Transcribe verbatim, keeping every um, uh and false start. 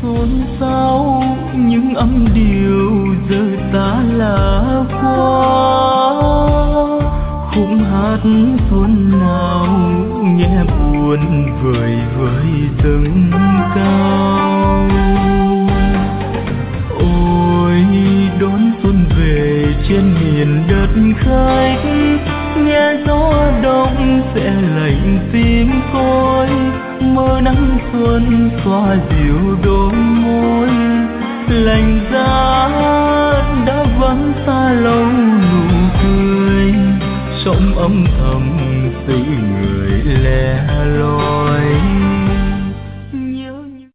xôn xao những âm điệu giờ ta là qua khúc hát xuân nào nghe buồn vời vợi dâng cao. Ôi đón xuân về trên miền đất khách, nghe gió đông sẽ lạnh tim tôi, mơ nắng xuân xoa dịu đôi môi lành giá